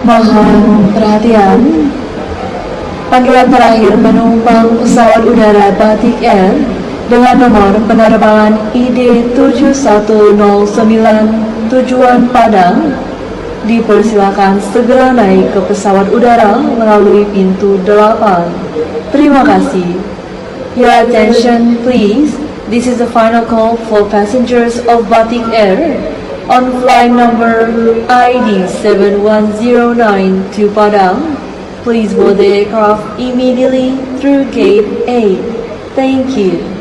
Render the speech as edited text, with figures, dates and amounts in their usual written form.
Mohon perhatian. Panggilan terakhir penumpang pesawat udara Batik Air dengan nomor penerbangan ID 7109 tujuan Padang dipersilakan segera naik ke pesawat udara melalui pintu 8. Terima kasih. Your attention please. This is the final call for passengers of Batik Air on flight number ID 7109 to Padang. Please board the aircraft immediately through gate 8. Thank you.